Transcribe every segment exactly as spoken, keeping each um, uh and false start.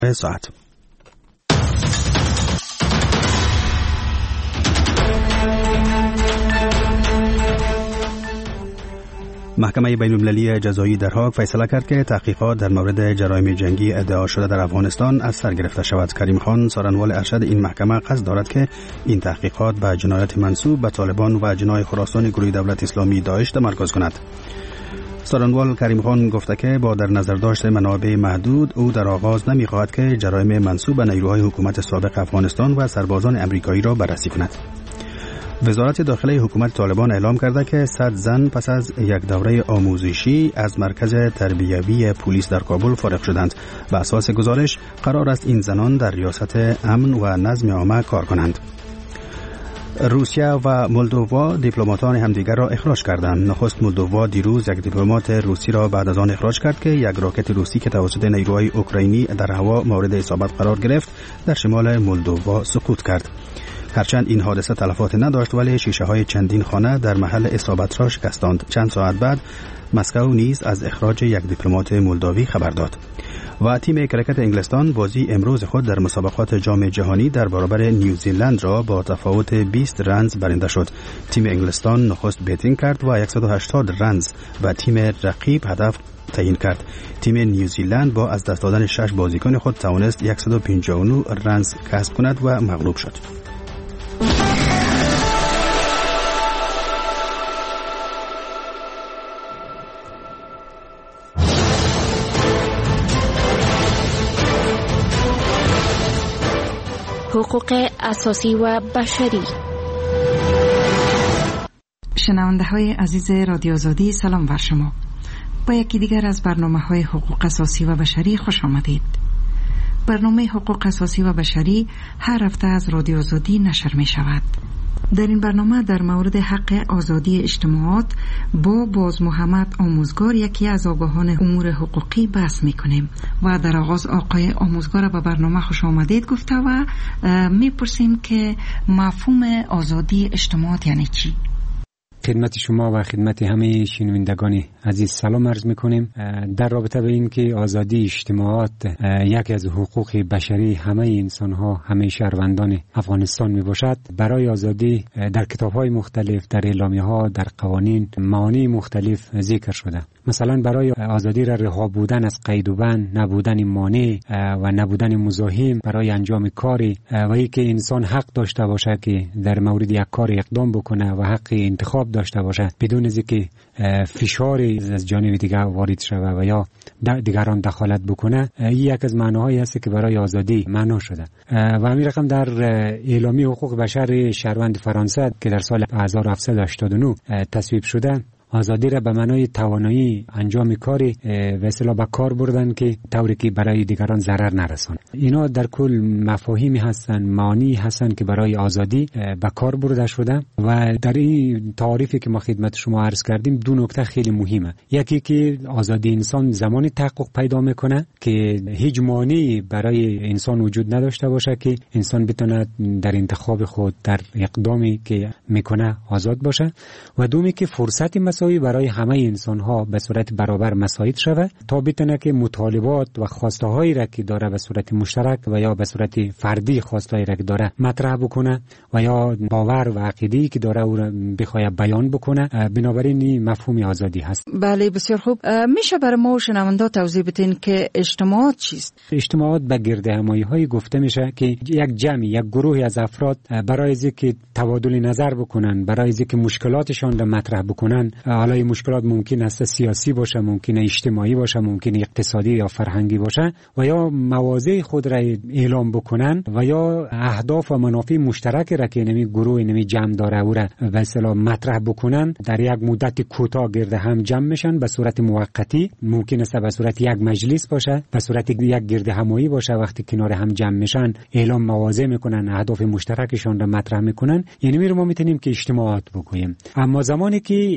ساعت. محکمه بین‌المللی جزایی در هاگ فیصله کرد که تحقیقات در مورد جرایم جنگی ادعا شده در افغانستان از سر گرفته شود. کریم خان سارنوال ارشد این محکمه قصد دارد که این تحقیقات به جنایت منسوب به طالبان و جناح خراسان گروه دولت اسلامی داعش تمرکز کند. سارنوال کریم خان گفته که با در نظر داشت منابع محدود او در آغاز نمی‌خواهد که جرایم منسوب به نیروهای حکومت سابق افغانستان و سربازان امریکایی را بررسی کند. وزارت داخلی حکومت طالبان اعلام کرده که صد زن پس از یک دوره آموزشی از مرکز تربیوی پلیس در کابل فارغ شدند. بر اساس گزارش قرار است این زنان در ریاست امن و نظم عامه کار کنند. روسیه و مولدووا دیپلماتان همدیگر را اخراج کردند. نخست مولدووا دیروز یک دیپلمات روسی را بعد از آن اخراج کرد که یک راکت روسی که توسط نیروهای اوکراینی در هوا مورد اصابت قرار گرفت در شمال مولدووا سقوط کرد. هرچند این حادثه تلفات نداشت ولی شیشه های چندین خانه در محل اصابت را شکستاند. چند ساعت بعد مسکو نیز از اخراج یک دیپلمات مولداوی خبر داد. و تیم کرکت انگلستان بازی امروز خود در مسابقات جام جهانی در برابر نیوزیلند را با تفاوت بیست رنز برنده شد. تیم انگلستان نخست بیتینگ کرد و صد و هشتاد رنز و تیم رقیب هدف تعیین کرد. تیم نیوزیلند با از دست دادن شش بازیکن خود توانست صد و پنجاه و نه رنز کسب کند و مغلوب شد. حقوق اساسی و بشری. شنونده های عزیز رادیو آزادی، سلام بر شما. با یکی دیگر از برنامه های حقوق اساسی و بشری خوش آمدید. برنامه حقوق اساسی و بشری هر هفته از رادیو آزادی نشر می شود. در این برنامه در مورد حق آزادی اجتماعات با باز محمد آموزگار، یکی از آگاهان امور حقوقی، بحث میکنیم و در آغاز آقای آموزگار به برنامه خوش آمدید گفته و میپرسیم که مفهوم آزادی اجتماعات یعنی چی؟ خدمت شما و خدمت همه شنوندگان عزیز سلام عرض میکنیم. در رابطه به این که آزادی اجتماعات یکی از حقوق بشری همه انسان ها، همه شهروندان افغانستان می باشد، برای آزادی در کتاب های مختلف، در اعلامیه ها، در قوانین معانی مختلف ذکر شده. مثلا برای آزادی را رها بودن از قید و بند، نبودن مانع و نبودن مزاحم برای انجام کاری و اینکه انسان حق داشته باشه که در مورد یک کار اقدام بکنه و حق انتخاب داشته باشه بدون از اینکه فشار از جانب دیگر وارد شود و یا دیگران دخالت بکنه. این یک از معناهایی است که برای آزادی معنا شده و همین رقم در اعلامیه حقوق بشر شهروند فرانسه که در سال هزار و هفتصد و هشتاد و نه تصویب شده، آزادی را به معنای توانایی انجام کاری و اصطلاح به کار بردن که طوری که برای دیگران ضرر نرسانه. اینا در کل مفاهیمی هستن، معانی هستن که برای آزادی به کار برده شده و در این تعریفی که ما خدمت شما عرض کردیم دو نکته خیلی مهمه. یکی که آزادی انسان زمانی تحقق پیدا میکنه که هیچ مانعی برای انسان وجود نداشته باشه که انسان بتونه در انتخاب خود، در اقدامی که میکنه آزاد باشه، و دومی که فرصتی برای همه انسان ها به صورت برابر مساعد شود تا بتونه که مطالبات و خواسته هایی را که داره به صورت مشترک و یا به صورت فردی خواسته هایی را که داره مطرح بکنه و یا باور و عقیده‌ای که داره او را بخواد بیان بکنه. بنابراین این مفهوم آزادی هست. بله، بسیار خوب. میشه برای ما شنوندا توضیح بدین که اجتماعات چیست؟ اجتماعات به گرد همایی های گفته میشه که یک جمعی، یک گروهی از افراد برای اینکه تبادل نظر بکنن، برای اینکه مشکلاتشان را مطرح بکنن، حالا این مشکلات ممکن است سیاسی باشه، ممکن است اجتماعی باشه، ممکن است اقتصادی یا فرهنگی باشه، و یا مواضع خود را اعلام بکنن و یا اهداف و منافع مشترک را که نمی گروه نمی جمع داره او را به اصطلاح مطرح بکنن، در یک مدت کوتاه گرد هم جمع میشن به صورت موقتی. ممکن است به صورت یک مجلس باشه، به صورت یک گرد همایی باشه. وقتی کنار هم جمع میشن اعلام مواضع میکنن، اهداف مشترکشان را مطرح میکنن. یعنی ما میتونیم که اجتماعات بگوییم. اما زمانی که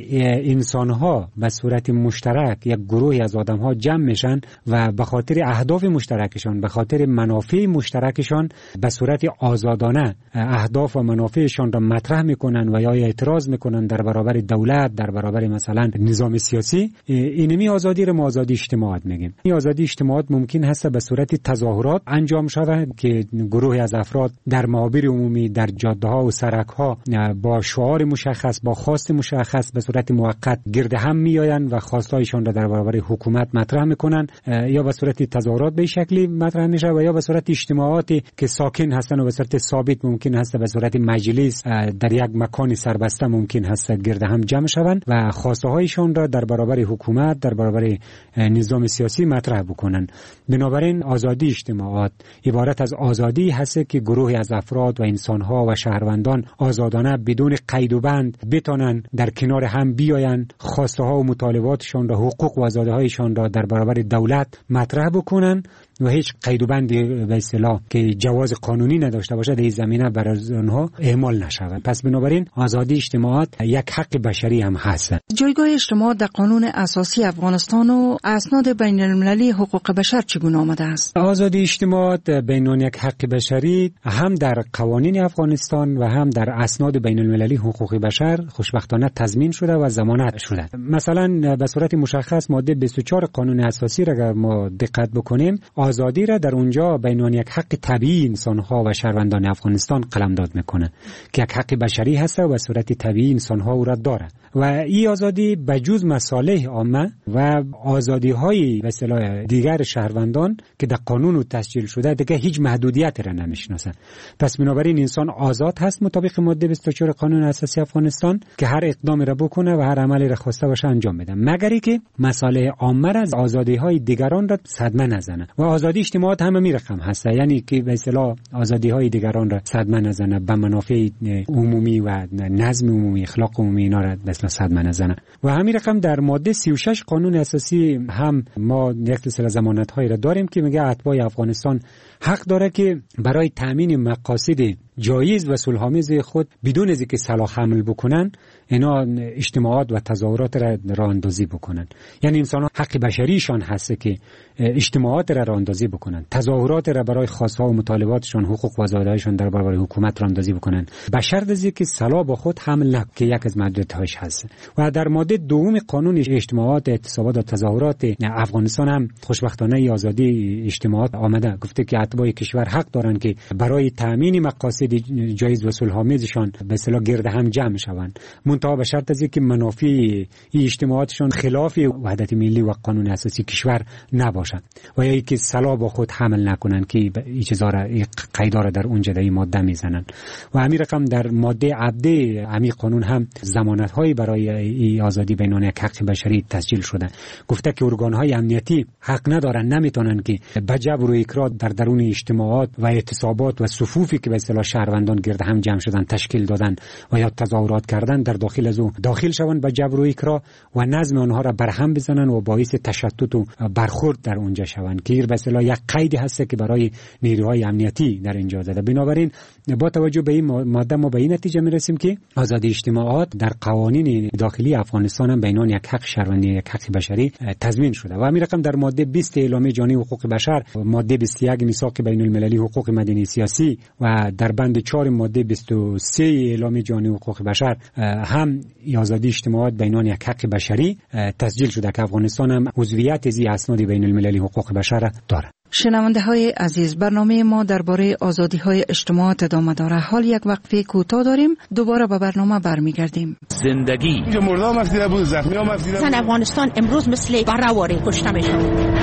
انسان‌ها به صورت مشترک یک گروهی از آدم‌ها جمع میشن و به خاطر اهداف مشترکشان، به خاطر منافع مشترکشان به صورت آزادانه اهداف و منافعشان را مطرح میکنن و یا اعتراض میکنن در برابر دولت، در برابر مثلا نظام سیاسی، اینمی آزادی را ما آزادی اجتماعات میگیم. این آزادی اجتماعات ممکن هست به صورت تظاهرات انجام شود که گروهی از افراد در محاور عمومی، در جاده‌ها و سرک‌ها با شعار مشخص، با خواست مشخص به صورت موقت گرد هم میآیند و خواستایشان را در برابر حکومت مطرح میکنن، یا به صورت تظاهرات به شکلی مطرح میشه و یا به صورت اجتماعاتی که ساکن هستن و به صورت ثابت ممکن هست به صورت مجلس در یک مکان سربسته ممکن هست گرد هم جمع شوند و خواسته هایشان را در برابر حکومت، در برابر نظام سیاسی مطرح بکنن. بنابراین آزادی اجتماعات عبارت از آزادی هست که گروهی از افراد و انسان‌ها و شهروندان آزادانه بدون قید و بند بتونن در کنار هم بیاین، خواسته ها و مطالباتشان را، حقوق و آزادی هایشان را در برابر دولت مطرح بکنن و هیچ قید و بندی به اصطلاح که جواز قانونی نداشته باشه در این زمینه برای آنها اعمال نشود. پس بنابراین آزادی اجتماعات یک حق بشری هم هست. جایگاه اجتماعات در قانون اساسی افغانستان و اسناد بین المللی حقوق بشر چگونه آمده است؟ آزادی اجتماعات بین یک حق بشری هم در قوانین افغانستان و هم در اسناد بین المللی حقوق بشر خوشبختانه تضمین شده و ضمانت شده. مثلا به صورت مشخص ماده بیست و چهار قانون اساسی را اگر ما دقت بکنیم، آزادی را در اونجا بین یک حق طبیعی انسان‌ها و شهروندان افغانستان قلمداد میکنه که یک حق بشری هست و به صورت طبیعی انسان‌ها او را داره و این آزادی به جز مصالح عامه و آزادی‌های به اصطلاح دیگر شهروندان که در قانون تسجیل شده دیگه هیچ محدودیتی را نمیشناسه. پس بنابراین انسان آزاد هست مطابق ماده بیست و چهار قانون اساسی افغانستان که هر اقدامی را بکنه و هر عملی را خواسته باشه انجام بده، مگر اینکه مصالح عامه را از آزادی‌های دیگران را صدمه نزنه. و آزادی اجتماعات هم می رقم هست، یعنی که به اصطلاح آزادی‌های دیگران را صدمه نزنه، به منافع عمومی و نظم عمومی، اخلاق عمومی اینا را به اصطلاح صدمه نزنه. و همین رقم در ماده سی و شش قانون اساسی هم ما یک سلسله ضمانت‌هایی را داریم که میگه اتباع افغانستان حق داره که برای تامین مقاصد جایز و صلح‌آمیز خود بدون از اینکه سلاح حمل بکنن اینا اجتماعات و تظاهرات را راه اندازی بکنن. یعنی انسان‌ها حق بشریشان هست که اجتماعات را راه اندازی بکنن، تظاهرات را برای خواست‌ها و مطالباتشان، حقوق و آزادی‌هایشان در برابر حکومت راه اندازی بکنن، به شرط از اینکه سلاح با خود حمل نکنند که یک از محدودیت‌هاش هست. و در ماده دوم قانون اجتماعات، اعتصابات و تظاهرات افغانستان هم خوشبختانه آزادی اجتماعات آمده، گفته که اتباع کشور حق دارند که برای تامین مقاصد جایز و صلح‌آمیزشان به اصطلاح گرد هم جمع شوند، منتها به شرط از اینکه منافع این اجتماعاتشان خلاف وحدت ملی و قانون اساسی کشور نباشد و یا اینکه سلاح با خود حمل نکنند که این چیزا را قیدا را در اونجا در این ماده میزنند. و همین رقم در ماده عبده همین قانون هم ضمانت‌هایی برای این آزادی بین یک حق بشری تسجیل شده، گفته که ارگان‌های امنیتی حق ندارن، نمیتونن که به جبر و اکراه در درون اجتماعات و اعتصابات و صفوفی که به اصطلاح شهروندان گرد هم جمع شدن، تشکیل دادن و یا تظاهرات کردن در داخل از او داخل شوند به جبر و اکراه و نظم آنها را برهم بزنن و باعث تشتت و برخورد در اونجا شوند که به اصطلاح یک قیدی هست که برای نیروهای امنیتی در اینجا زده. بنابراین با توجه به این ماده ما به این نتیجه میرسیم که آزادی اجتماعات در قوانین داخلی افغانستان هم بین یک حق شهروندی یک حق بشری تضمین شده. و همین رقم در ماده بیست اعلامیه جهانی حقوق بشر، ماده بیست و یک میثاق بین المللی حقوق مدنی سیاسی و در بند چهار ماده بیست و سه اعلامیه جهانی حقوق بشر هم آزادی اجتماعات بین یک حق بشری تسجیل شده که افغانستان هم عضویت از اسناد بین المللی حقوق بشر دارد. شنونده های عزیز، برنامه ما درباره آزادی های اجتماعات ادامه داره. حال یک وقفه کوتاه داریم، دوباره به برنامه برمیگردیم. زندگی مردم مسیده بود، زخمی ها مسیده بود. افغانستان امروز مثل برآوری کشته میشه.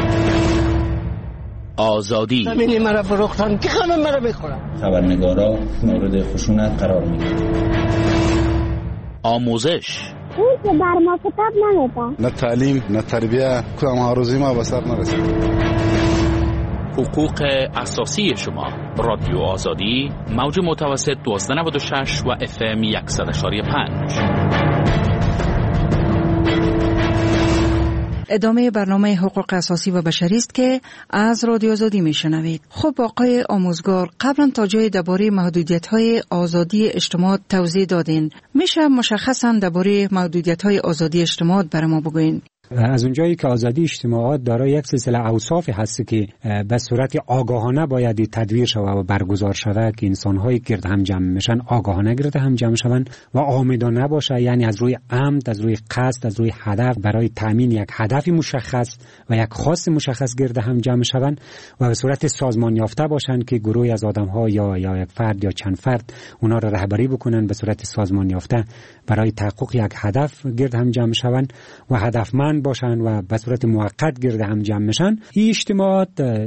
آزادی زمینی مرا فروختن که همه مرا بخورن. خبرنگارا مورد خشونت قرار میگیرن. آموزش اون که بر ما کتاب نمیده، نه تعلیم نه تربیه، کدام آرزوی ما به سر نرسید. حقوق اساسی شما. رادیو آزادی، موج متوسط دوازده نود و شش و اف ام صد و شش و پنج. ادامه برنامه حقوق اساسی و بشری است که از رادیو آزادی میشنوید. خب آقای آموزگار، قبلا تا جای درباره محدودیت‌های آزادی اجتماع توضیح دادین. میشه مشخصاً درباره محدودیت‌های آزادی اجتماع برای ما بگوین؟ از اونجایی که آزادی اجتماعات دارای یک سلسله اوصاف هست که به صورت آگاهانه باید تدویر شود و برگزار شود که انسان‌های گرد هم جمع میشن آگاهانه گرد هم جمع شوند و آمدانه باشه، یعنی از روی عمد، از روی قصد، از روی هدف برای تامین یک هدف مشخص و یک خواست مشخص گرد هم جمع شوند و به صورت سازمان یافته باشند که گروهی از آدم‌ها یا یا یک فرد یا چند فرد اونا را رهبری بکنن به صورت سازمان یافته برای تحقق یک هدف گرد هم جمع شوند و هدفمند باشن و به صورت موقت گرد هم جمع میشن. این اجتماعات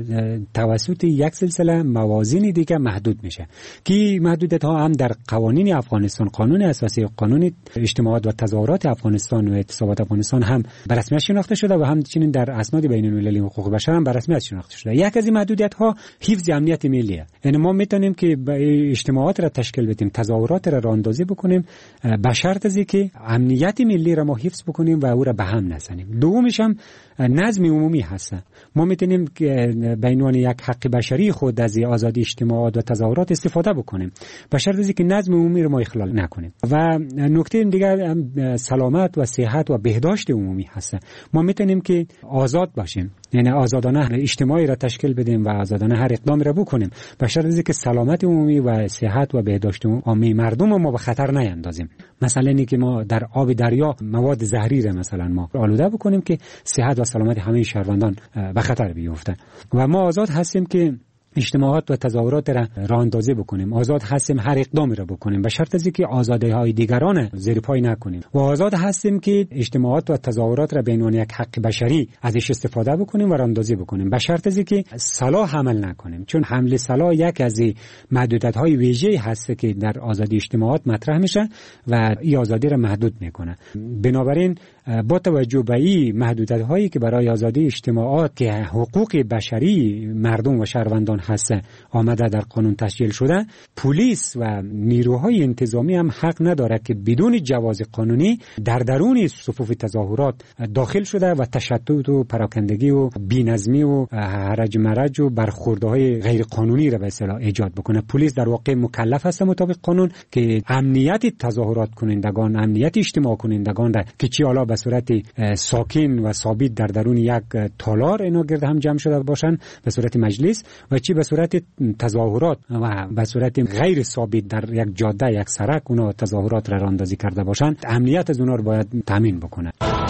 توسط یک سلسله موازین دیگه محدود میشه که محدودیت ها هم در قوانین افغانستان، قانون اساسی، قانون اجتماعات و تظاهرات افغانستان و اعتصابات افغانستان هم به رسمیت شناخته شده و همچنین در اسناد بین المللی حقوق بشر هم به رسمیت شناخته شده. یک از این محدودیت ها حفظ امنیت ملیه، یعنی ما میتونیم که اجتماعات را تشکیل بدیم، تظاهرات را راهاندازی بکنیم به شرط از اینکه امنیت ملی را ما حفظ بکنیم و او را به هم نزنیم. دومش هم نظم عمومی هست. ما میتونیم به عنوان یک حق بشری خود از آزادی اجتماعات و تظاهرات استفاده بکنیم به شرط از اینکه نظم عمومی رو ما اخلال نکنیم. و نکته دیگر سلامت و صحت و بهداشت عمومی هست. ما میتونیم که آزاد باشیم، یعنی آزادانه اجتماعی را تشکیل بدیم و آزادانه هر اقدامی را بکنیم به شرط از اینکه سلامت عمومی و صحت و بهداشت عمومی مردم ما به خطر نیندازیم. مثلا اینکه ما در آب دریا مواد زهری را مثلا ما آلوده بکنیم که صحت و سلامت همه شهروندان به خطر بیفته. و ما آزاد هستیم که اجتماعات و تظاهرات را راهاندازی بکنیم، آزاد هستیم هر اقدامی را بکنیم به شرط از اینکه آزادی‌های دیگران زیر پای نکنیم و آزاد هستیم که اجتماعات و تظاهرات را به عنوان یک حق بشری ازش استفاده بکنیم و راهاندازی بکنیم به شرط از اینکه سلاح عمل نکنیم، چون حمل سلاح یک از محدودیت‌های ویژه‌ای هست که در آزادی اجتماعات مطرح میشه و این آزادی را محدود میکنه. بنابراین با توجه به این محدودیت‌هایی که برای آزادی اجتماعات که حقوق بشری مردم و شهروندان هست آمده در قانون تسجیل شده، پلیس و نیروهای انتظامی هم حق نداره که بدون جواز قانونی در درون صفوف تظاهرات داخل شده و تشتت و پراکندگی و بی‌نظمی و هرج مرج و برخوردهای غیر قانونی را به اصطلاح ایجاد بکنه. پلیس در واقع مکلف است مطابق قانون که امنیت تظاهرات کنندگان، امنیت اجتماع کنندگان را که چی حالا به صورت ساکن و ثابت در درون یک تالار اینا گرد هم جمع شده باشن به صورت مجلس و چی به صورت تظاهرات و به صورت غیر ثابت در یک جاده، یک سرک اونا تظاهرات را راهاندازی کرده باشن، امنیت از اونا رو باید تامین بکنه.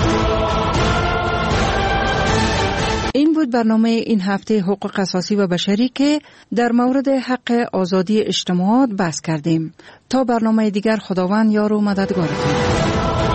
این بود برنامه این هفته حقوق اساسی و بشری که در مورد حق آزادی اجتماعات بحث کردیم. تا برنامه دیگر خداوند یار و مددگارتون.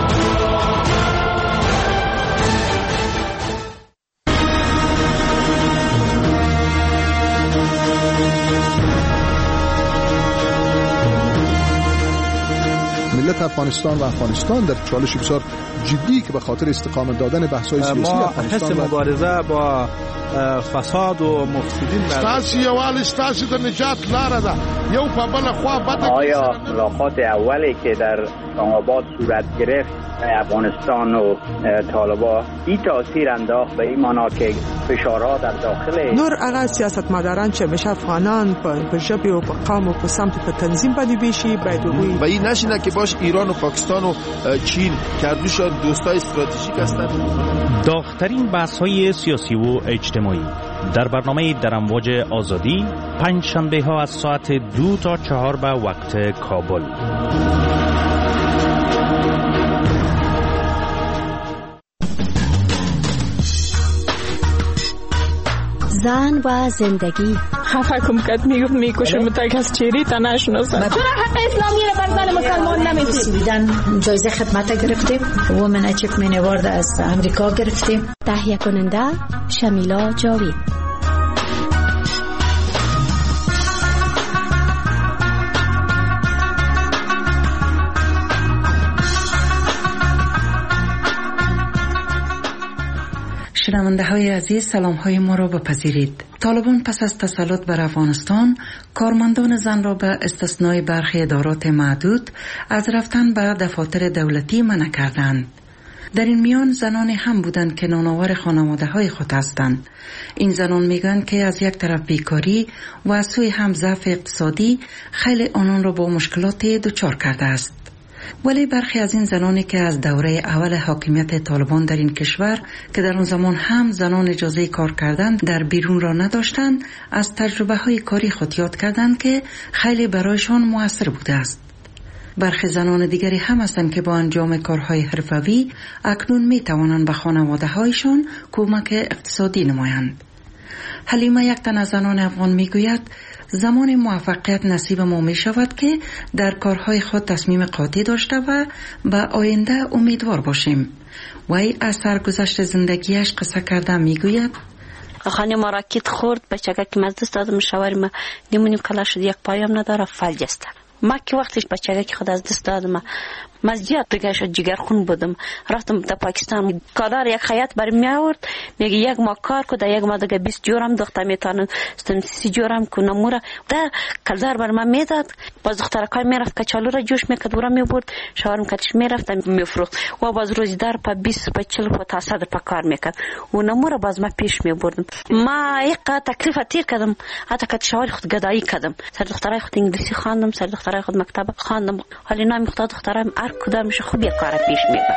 ملت افغانستان و افغانستان در چالش بسیار جدی که به خاطر استقامت دادن بحث‌های سیاسی افغانستان ما حس مبارزه با فساد و مفسدین ستاسي یوال ستاسي د نجات لاره ده یو په بل خوا بده. آیا ملاقات اولی که در اسلام‌آباد صورت گرفت افغانستان و طالبان این تاثیر انداخت به این معنا که فشارها در داخل نور هغه سیاستمداران چې مشه افغانان په ژبه او په قوم او په سمت په تنظیم باندې بشي باید وي و این نشینه که باش ایران و پاکستان و چین کردوش دوستای استراتژیک هستند. داغ‌ترین بحث‌های سیاسی و اجتماعی در برنامه در امواج آزادی پنج شنبه ها از ساعت دو تا چهار به وقت کابل. زن و زندگی خفه کم کت میگفت میکشه متک از چیری تا نشناسن. چرا حق اسلامی را بر زن مسلمان نمیدید؟ سویدن جایزه خدمت گرفتیم، وومن اچیومنت اوارد از امریکا گرفتیم. تهیه کننده شمیلا جاوید. شنونده های عزیز، سلام های ما را بپذیرید. طالبان پس از تسلط بر افغانستان کارمندان زن را به استثنای برخی ادارات معدود از رفتن به دفاتر دولتی منع کردند. در این میان زنان هم بودند که نانآور خانواده های خود هستند. این زنان میگن که از یک طرف بیکاری و از سوی هم ضعف اقتصادی خیلی آنان را با مشکلات دچار کرده است. ولی برخی از این زنانی که از دوره اول حاکمیت طالبان در این کشور که در اون زمان هم زنان اجازه کار کردن در بیرون را نداشتند، از تجربه های کاری خود یاد کردند که خیلی برایشان موثر بوده است. برخی زنان دیگری هم هستند که با انجام کارهای حرفوی اکنون می توانند به خانواده هایشان کمک اقتصادی نمایند. حلیمه یک تن از زنان افغان می گوید زمان موفقیت نصیب ما می شود که در کارهای خود تصمیم قاطع داشته و به آینده امیدوار باشیم. وی از سرگذشت زندگیش قصه کرده می گوید خانم ما راکت خورد، بچگک مزدست دادم شواری ما نیمونیم کلا شد، یک پایم نداره، فلج است. ما که وقتش بچگک خود از دست دادم، من زیاد دیگه شد جگر خون بودم. رفتم تا پاکستان، کادر یک خیاط برام می آورد، میگه یک ما کار کو، یک ما دیگه بیست جورم دختر میتونن سی جورم کو نموره ده کلدار بر من میداد. باز دختر کار میرفت کچالو را جوش میکرد ورا میبرد، شوارم کتش میرفت میفروخت و باز روزدار پا بیست پا چهل پا تا صد پا کار میکرد و نموره باز ما پیش میبردم. ما یک تکلیف تیر کردم، حتی که شواری خود گدایی کردم. سر دخترای خود انگلیسی خواندم، سر دخترای خود مکتب خواندم. حالی نام خود دخترام کدام میشه خوب یک کار پیش میبرد.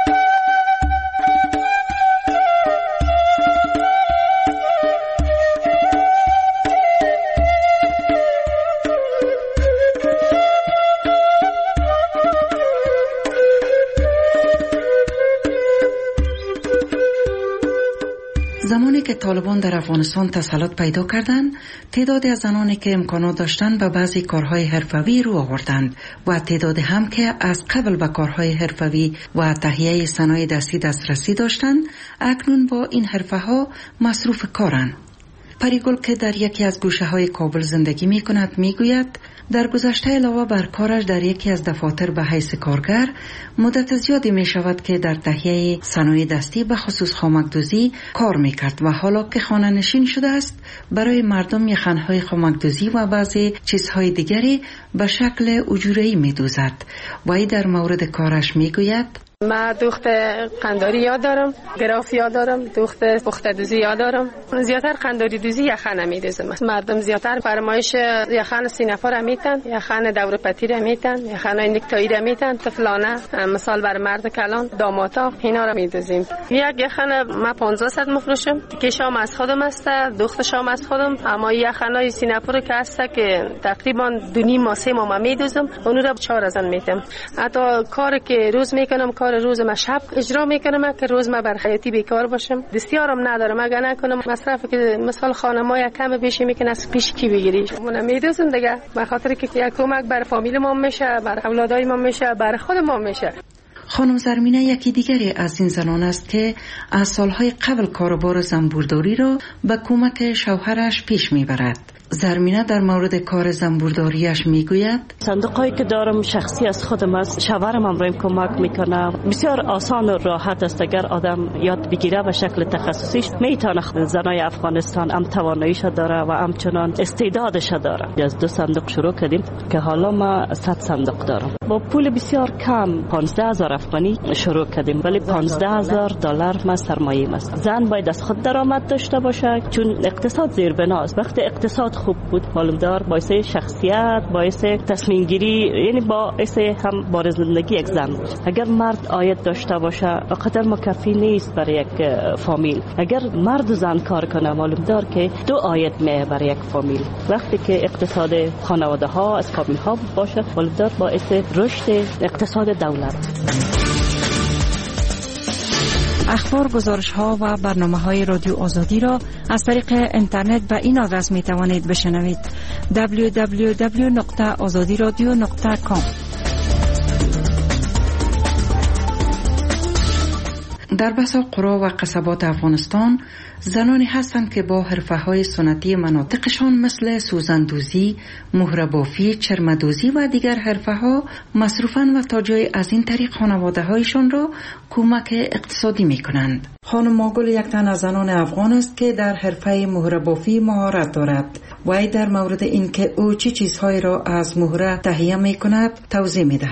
زمانی که طالبان در افغانستان تسلط پیدا کردند، تعدادی از زنانی که امکانات داشتند به بعضی کارهای حرفوی رو آوردند و تعدادی هم که از قبل به کارهای حرفوی و تهیه صنایع دستی دسترسی داشتند، اکنون با این حرفه‌ها مصروف کارند. پریگل که در یکی از گوشه‌های کابل زندگی می‌کند می‌گوید در گذشته علاوه بر کارش در یکی از دفاتر به حیث کارگر، مدت زیادی می شود که در تهیه صنایع دستی به خصوص خامک‌دوزی کار می‌کرد و حالا که خانه نشین شده است برای مردم یخن‌های خامک‌دوزی و بعضی چیزهای دیگری به شکل اجوره‌ای می‌دوزد. وی در مورد کارش می‌گوید من دوخت قنداری یاد دارم، گراف یاد دارم، دوخت پخته دوزی یاد دارم. زیادتر قنداری دوزی یخن می‌دوزم. مردم زیادتر فرمایش یخن سینه‌فر میتن، یخن دور پتیر میتن، یخن نکتایی میتن، طفلانه مثال بر مرد کلان داماتا اینا را می‌دوزیم. یک یخن ما پانزده صد مفروشم که شام از خودم است، دوخت شام از خودم، اما یخنای سینه‌فر که هست که تقریبا دو نیم ماه سه ماه می‌دوزم، اون را چهار هزار میتم. حتی کاری که روز میکنم کار روز ما شب اجرا میکنم که روز ما بر خیاطی بیکار باشم، دستیارم ندارم، اگر نکنم مصرف که مثال خانم‌ها یک کم بیشی میکنه از پیش کی بگیری. من میدوزم دیگه به خاطر که یک کمک بر فامیل ما میشه، بر اولادای ما میشه، بر خود ما میشه. خانم زرمینه یکی دیگری از این زنان است که از سالهای قبل کاروبار زنبورداری را به کمک شوهرش پیش میبرد. زرمینه در مورد کار زنبورداریش میگوید صندوقایی که دارم شخصی از خودم است، شوهرم هم رایم کمک میکنه. بسیار آسان و راحت است اگر آدم یاد بگیره به شکل تخصصی میتونه. زنای افغانستان هم تواناییش داره و همچنان استعدادش داره. از دو صندوق شروع کردیم که حالا ما صد صندوق دارم. با پول بسیار کم پانزده هزار افغانی شروع کردیم، ولی پانزده هزار دلار ما سرمایه است. زن باید از خود درآمد داشته باشه چون اقتصاد زیربناست. وقتی اقتصاد خوب بود معلومدار باعث شخصیت، باعث تصمیم گیری، یعنی باعث هم بار زندگی یک زن بود. اگر مرد عاید داشته باشه قدر مکفی نیست برای یک فامیل. اگر مرد و زن کار کنه معلومدار که دو عاید میه برای یک فامیل. وقتی که اقتصاد خانواده ها از فامیل ها باشه معلومدار باعث رشد اقتصاد دولت. اخبار، گزارش ها و برنامه های رادیو آزادی را از طریق اینترنت به این آدرس می توانید بشنوید: دبلیو دبلیو دبلیو دات آزادی رادیو دات کام. در بسا قرا و قصبات افغانستان زنانی هستند که با حرفه‌های سنتی مناطقشان مثل سوزندوزی، مهره‌بافی، چرمدوزی و دیگر حرفه‌ها مصروفند و تا جای از این طریق خانواده‌هایشان را کمک اقتصادی می‌کنند. خانم ماگل یک تن از زنان افغان است که در حرفه مهره‌بافی مهارت دارد. وی در مورد اینکه او چه چیزهایی را از مهره تهیه می‌کند توضیح می‌دهد.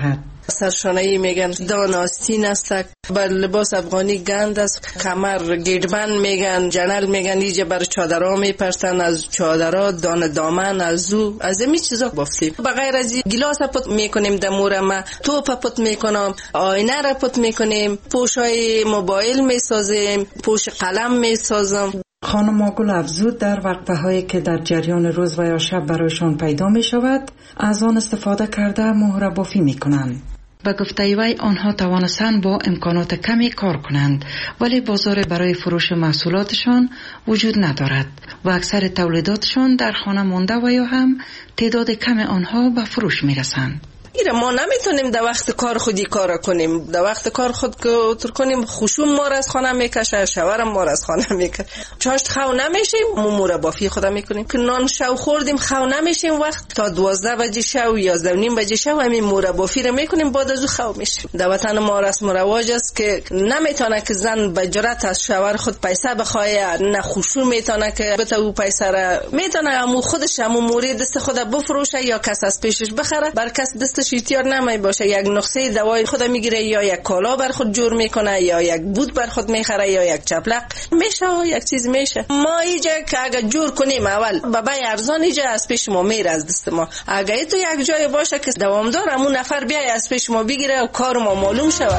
سرشانه‌ای میگن، دان آستین است، بر لباس افغانی گند است، کمر گیدبند میگن، جنل میگن، اینجا بر چادرها میپرسن، از چادرها دان دامن از زو از این چیزا بافتیم. بغیر از گلاس پت میکنیم دمور ما، توپ پت میکنم، آینه را پت میکنیم، پوشای موبایل میسازیم، پوش قلم میسازم. خانم آگل افزود در وقفه هایی که در جریان روز و یا شب برایشان پیدا می شود از آن استفاده کرده مهره بافی می کنند. به گفته وی آنها توانستند با امکانات کمی کار کنند ولی بازار برای فروش محصولاتشان وجود ندارد و اکثر تولیداتشان در خانه مانده و یا هم تعداد کم آنها به فروش می رسند. ایره ما نمیتونیم در وقت کار خودی کار کنیم، در وقت کار خود کار کنیم، خوشون ما را از خانه میکشه، شوهرم ما را از خانه میکشه، چاشت خو نمیشیم مموره بافی خدا میکنیم که نان شو خوردیم خو نمیشیم، وقت تا دوازده بجه شو یازده و نیم بجه شو همین موره بافی را میکنیم، بعد از او خو میشیم. در وطن ما رسم و رواج است که نمیتونه که زن به جرأت از شوهر خود پیسه بخواه، نه خوشون میتونه که بته او پیسه را میتونه همو خودش همو موری دست خود بفروشه یا کس از پیشش بخره، بر کس دست احتیاط نمی باشه، یک نسخه دوای خود میگیره یا یک کالا بر خود جور میکنه یا یک بود بر خود میخره یا یک چپلق میشه یک چیز میشه. ما اینجا که اگه جور کنیم اول بابای ارزان اینجا از پیش ما میره از دست ما، اگه تو یک جای باشه که دوامدار همون نفر بیای از پیش ما بگیره و کار ما معلوم شود.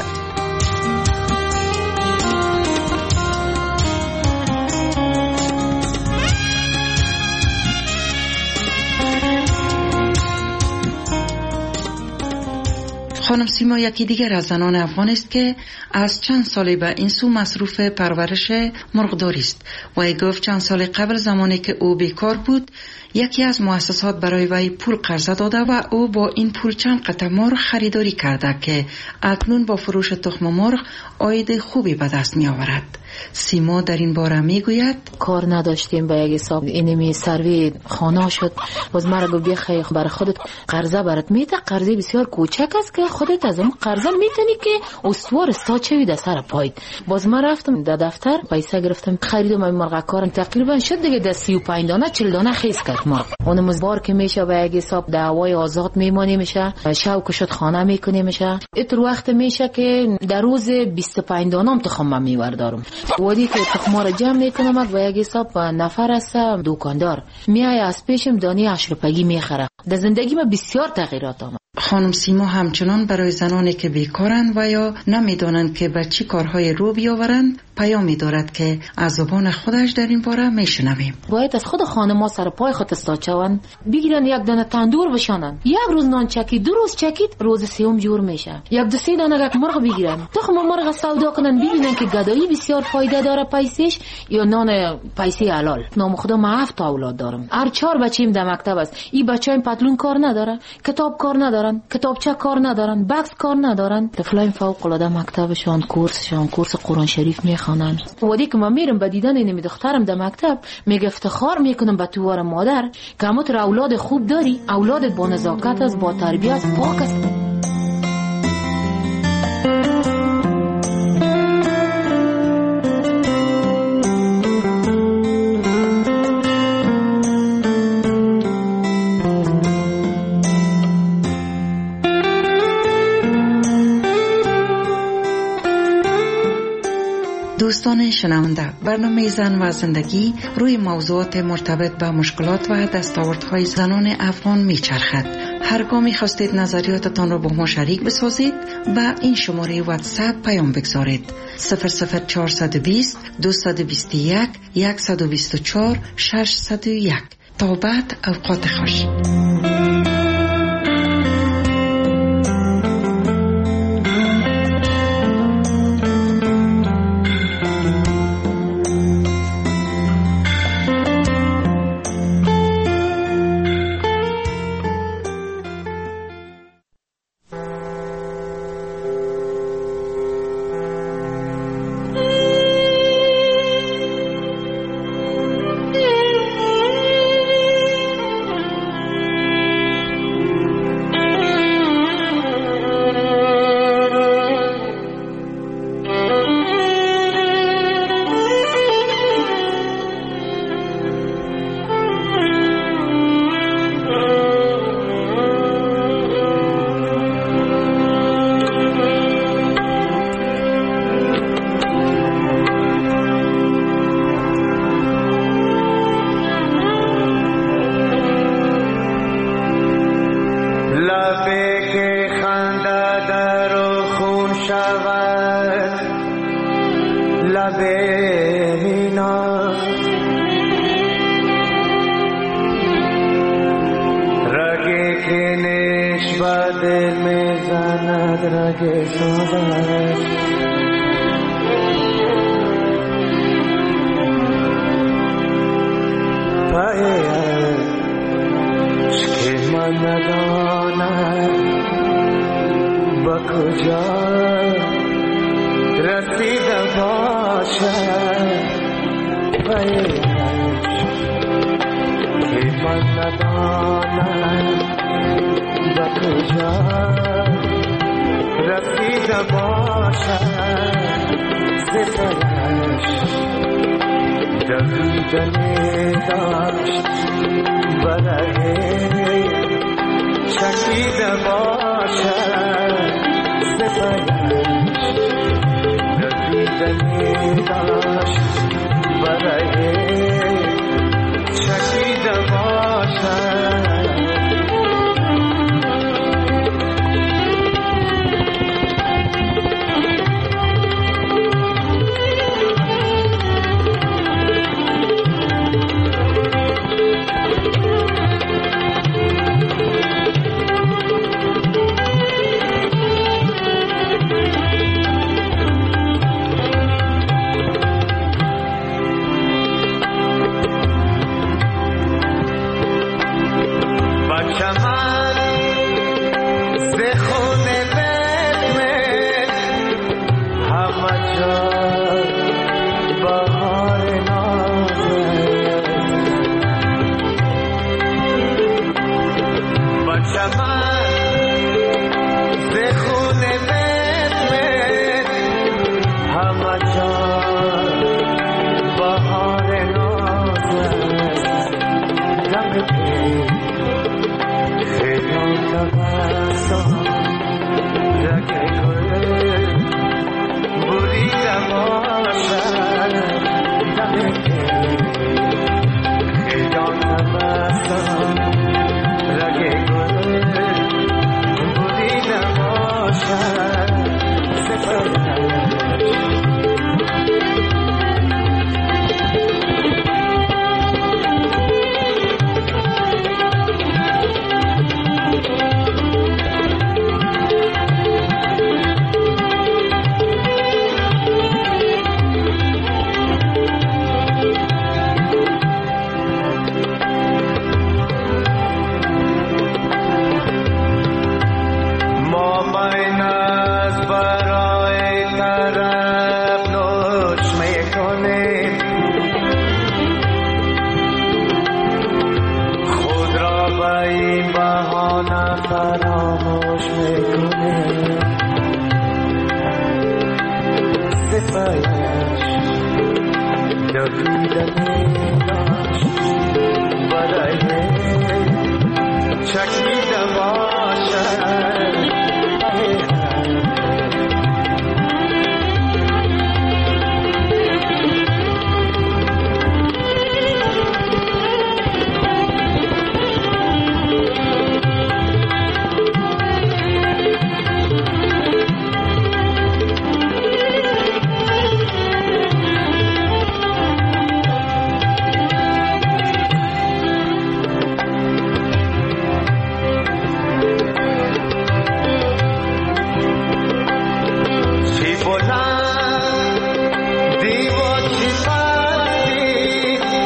خانم سیما یکی دیگر از زنان افغان است که از چند سالی به این سو مصروف پرورش مرغداری است. وی گفت چند سال قبل زمانی که او بیکار بود یکی از مؤسسات برای وی پول قرضه داده و او با این پول چند قطعه مرغ خریداری کرده که اکنون با فروش تخم مرغ عاید خوبی به دست می آورد. سیما در این باره می گوید کار نداشتیم به یک حساب اینمی سروی خانه شد، باز مرا گفت بیا خیلی برای خودت قرضه برات میده، قرضه بسیار کوچک است که خودت از اون قرضه میتونی که استوار استاچوی در سر پاید. باز من رفتم در دفتر پیسه گرفتم خریدم این مرغ کارم تقریبا شد دیگه در سی و پنج دانه چهل دانه خیس کرد مرغ. اون مزبار که میشه به یک حساب دعوای آزاد میمونی میشه، شوق شد خانه میکنی میشه، اتر وقت میشه که در روز بیست و پنج دانم تخم میوردارم. وادی که تخم را جمع میکنم و یک حساب نفر است دکاندار میای از پیشم دانی عشر پگی میخره. در زندگی من بسیار تغییرات آمد. خانم سیما همچنان برای زنانی که بیکارند و یا نمیدانند که به چی کارهای رو بیاورند پیامی دارد که از زبان خودش در این باره میشنویم. باید از خود خانم‌ها سر پای خود استاچوان بگیرن، یک دانه تندور بشانن، یک روز نان چکی، دو روز چکید، روز سوم جور میشه. یک دو سه دانه یک مرغ بگیرن، تخم مرغ سودا کنن، ببینن که گدایی بسیار فایده داره پیسش یا نان پیسی حلال. نام خدا ما هفت اولاد دارم، هر چهار بچه‌ام در مکتب است. این بچه‌ام پتلون کار نداره، کتاب کار ندارن، کتابچه کار ندارن، بکس کار ندارن. طفلای فوق العاده مکتبشون کورسشون کورس قرآن شریف میخوانن. وقتی که من میرم به دیدن این دخترم در مکتب میگه افتخار میکنم به تو مادر که همت اولاد خوب داری، اولادت با نزاکت است، با تربیت است، پاک است. دوستان شنونده، برنامه زن و زندگی روی موضوعات مرتبط به مشکلات و دستاوردهای زنان افغان میچرخد. هرگاه خواستید نظریاتتان را با ما شریک بسازید و این شماره واتساپ پیام بگذارید صفر صفر چهارصد و بیست دویست و بیست و یک صد و بیست و چهار ششصد و یک. تا بعد اوقات خوش. شود لب مینا رگی که نشبه دل میزند رگ سازد پایش که من ندانم با کجا رسیده باشد پایش که من ندانم با کجا رسیده باشد سپرش دویدنی داشت برای چکیده باشد سپرش دویدنی داشت برای چکیده باشد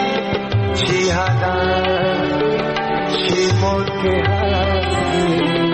چی ملک هستی